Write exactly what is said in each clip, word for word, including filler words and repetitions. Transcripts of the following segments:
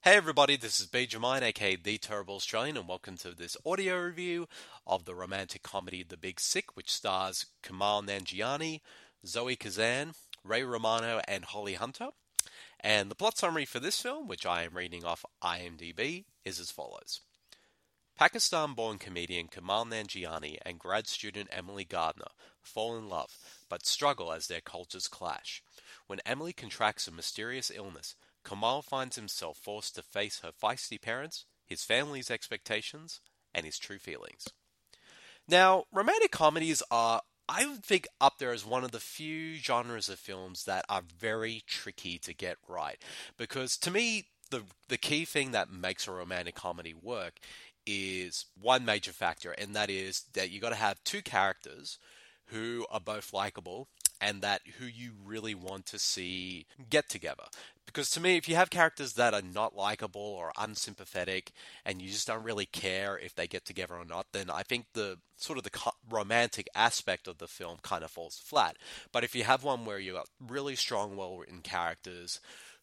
Hey everybody, this is B. Jermaine, aka The Terrible Australian, and welcome to this audio review of the romantic comedy The Big Sick, which stars Kumail Nanjiani, Zoe Kazan, Ray Romano, and Holly Hunter. And the plot summary for this film, which I am reading off IMDb, is as follows. Pakistan-born comedian Kumail Nanjiani and grad student Emily Gardner fall in love, but struggle as their cultures clash. When Emily contracts a mysterious illness, Kumail finds himself forced to face her feisty parents, his family's expectations, and his true feelings. Now, romantic comedies are, I would think, up there as one of the few genres of films that are very tricky to get right. Because to me, the the key thing that makes a romantic comedy work is one major factor, and that is that you got to have two characters who are both likable and that who you really want to see get together. Because to me, if you have characters that are not likable or unsympathetic and you just don't really care if they get together or not, then I think the sort of the co- romantic aspect of the film kind of falls flat. But if you have one where you've got really strong, well-written characters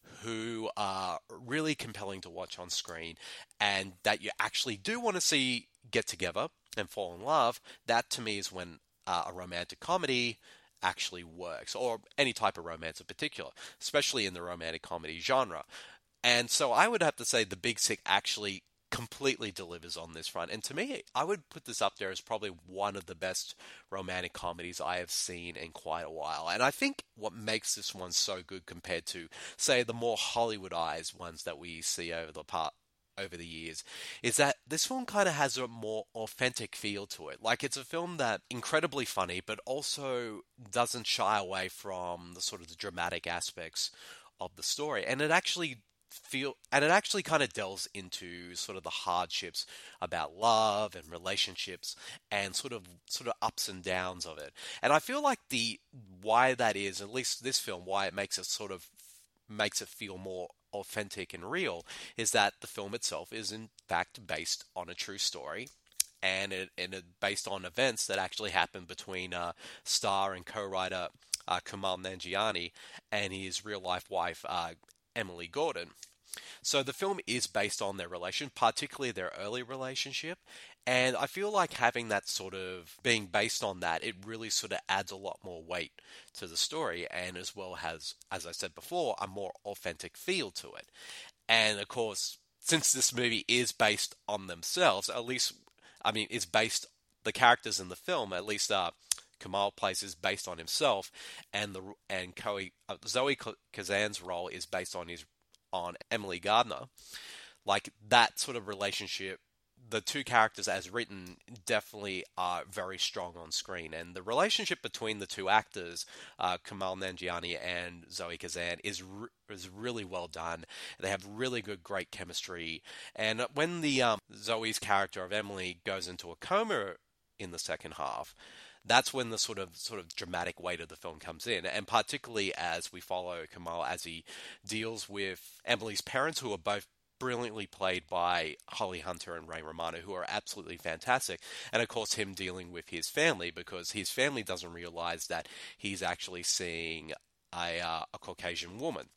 who are really compelling to watch on screen and that you actually do want to see get together and fall in love, that to me is when uh, a romantic comedy actually works, or any type of romance in particular, especially in the romantic comedy genre. And so I would have to say The Big Sick actually completely delivers on this front. And to me, I would put this up there as probably one of the best romantic comedies I have seen in quite a while. And I think what makes this one so good compared to, say, the more Hollywoodized ones that we see over the past over the years is that this film kind of has a more authentic feel to it. Like, it's a film that incredibly funny, but also doesn't shy away from the sort of the dramatic aspects of the story. And it actually feel and it actually kind of delves into sort of the hardships about love and relationships and sort of sort of ups and downs of it. And I feel like the why that is, at least this film, why it makes it sort of makes it feel more authentic and real, is that the film itself is in fact based on a true story, and it, and it based on events that actually happened between uh, star and co-writer uh, Kumail Nanjiani and his real life wife uh, Emily Gordon. So the film is based on their relation, particularly their early relationship. And I feel like having that sort of being based on that, it really sort of adds a lot more weight to the story, and as well has, as I said before, a more authentic feel to it. And of course, since this movie is based on themselves, at least, I mean, it's based, the characters in the film, at least uh, Kamal plays is based on himself, and the and Zoe, uh, Zoe Kazan's role is based on his on Emily Gardner. Like, that sort of relationship, the two characters as written definitely are very strong on screen, and the relationship between the two actors, uh, Kumail Nanjiani and Zoe Kazan, is re- is really well done. They have really good, great chemistry, and when the um, Zoe's character of Emily goes into a coma in the second half, that's when the sort of sort of dramatic weight of the film comes in, and particularly as we follow Kumail as he deals with Emily's parents, who are both brilliantly played by Holly Hunter and Ray Romano, who are absolutely fantastic. And of course, him dealing with his family, because his family doesn't realize that he's actually seeing a, uh, a Caucasian woman.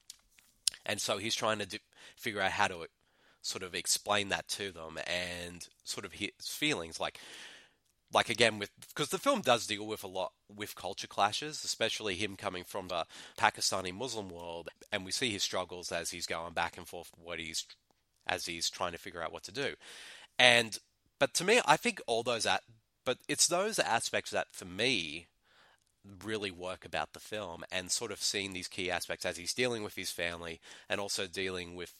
And so he's trying to d- figure out how to sort of explain that to them and sort of his feelings. Like, like again, with because the film does deal with a lot with culture clashes, especially him coming from the Pakistani Muslim world, and we see his struggles as he's going back and forth what he's as he's trying to figure out what to do. And but to me, I think all those at but it's those aspects that for me really work about the film, and sort of seeing these key aspects as he's dealing with his family and also dealing with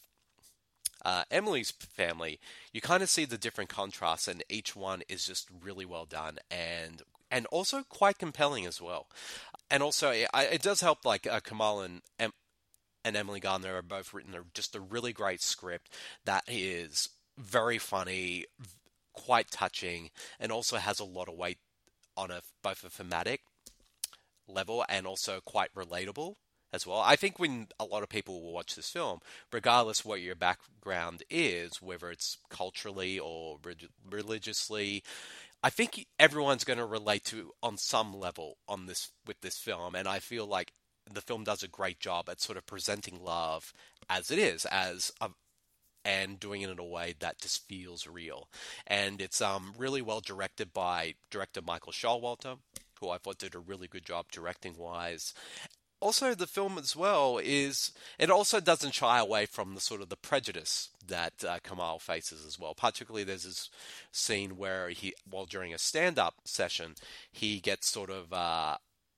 uh, Emily's family. You kind of see the different contrasts, and each one is just really well done and and also quite compelling as well. And also, it, it does help, like uh, Kamal and em- and Emily Gardner are both written a, just a really great script that is very funny, quite touching, and also has a lot of weight on a both a thematic level and also quite relatable as well. I think when a lot of people will watch this film, regardless what your background is, whether it's culturally or re- religiously, I think everyone's going to relate to on some level on this with this film, and I feel like the film does a great job at sort of presenting love as it is, as a and doing it in a way that just feels real. And it's um really well directed by director Michael Showalter, who I thought did a really good job directing wise. Also, the film as well is it also doesn't shy away from the sort of the prejudice that uh, Kamal faces as well. Particularly, there's this scene where he, while during a stand-up session, he gets sort of uh,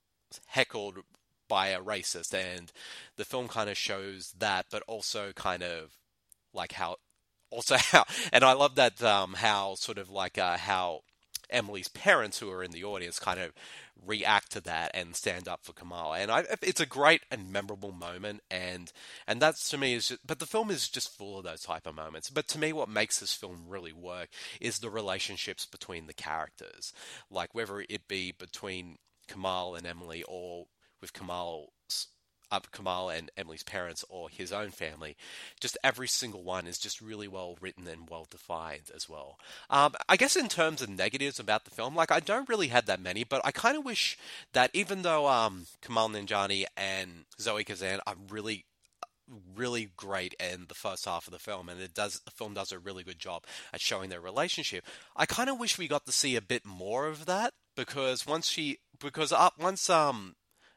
heckled by a racist, and the film kind of shows that, but also kind of like how, also how, and I love that um, how sort of like uh, how Emily's parents, who are in the audience, kind of react to that and stand up for Kamala. And I, it's a great and memorable moment, and and that's to me is. Just, but the film is just full of those type of moments. But to me, what makes this film really work is the relationships between the characters, like whether it be between Kamal and Emily, or with Kamal's up Kamal and Emily's parents or his own family. Just every single one is just really well written and well defined as well. Um, I guess in terms of negatives about the film, like I don't really have that many, but I kind of wish that even though um, Kamal Nanjiani and Zoe Kazan are really really great in the first half of the film, and it does the film does a really good job at showing their relationship. I kind of wish we got to see a bit more of that, because once she because up once um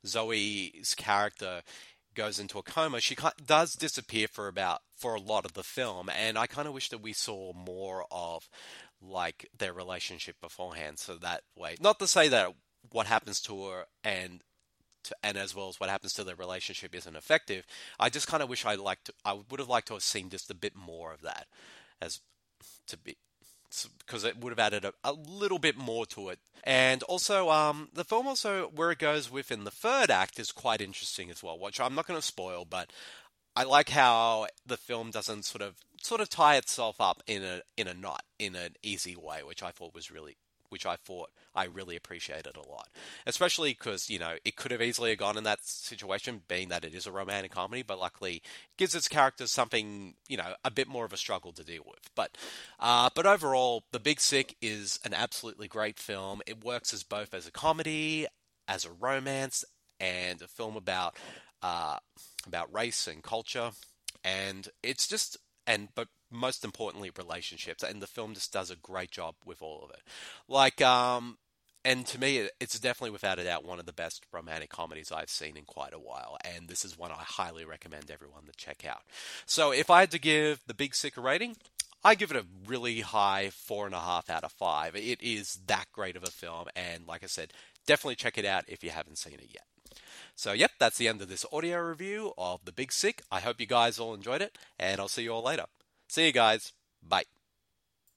Zoe's character goes into a coma, she does disappear for about for a lot of the film, and I kind of wish that we saw more of like their relationship beforehand, so that way, not to say that what happens to her and to, and as well as what happens to their relationship isn't effective. I just kind of wish I liked I would have liked to have seen just a bit more of that, as to be because it would have added a, a little bit more to it. And also, um, the film also, where it goes within the third act is quite interesting as well, which I'm not going to spoil, but I like how the film doesn't sort of sort of tie itself up in a in a knot in an easy way, which I thought was really which I thought I really appreciated a lot. Especially because, you know, it could have easily gone in that situation, being that it is a romantic comedy, but luckily it gives its characters something, you know, a bit more of a struggle to deal with. But uh, but overall, The Big Sick is an absolutely great film. It works as both as a comedy, as a romance, and a film about uh, about race and culture. And it's just and but most importantly, relationships, and the film just does a great job with all of it. Like, um, and to me, it's definitely without a doubt one of the best romantic comedies I've seen in quite a while, and this is one I highly recommend everyone to check out. So, if I had to give The Big Sick a rating, I give it a really high four and a half out of five. It is that great of a film, and like I said, definitely check it out if you haven't seen it yet. So, yep, that's the end of this audio review of The Big Sick. I hope you guys all enjoyed it, and I'll see you all later. See you guys. Bye.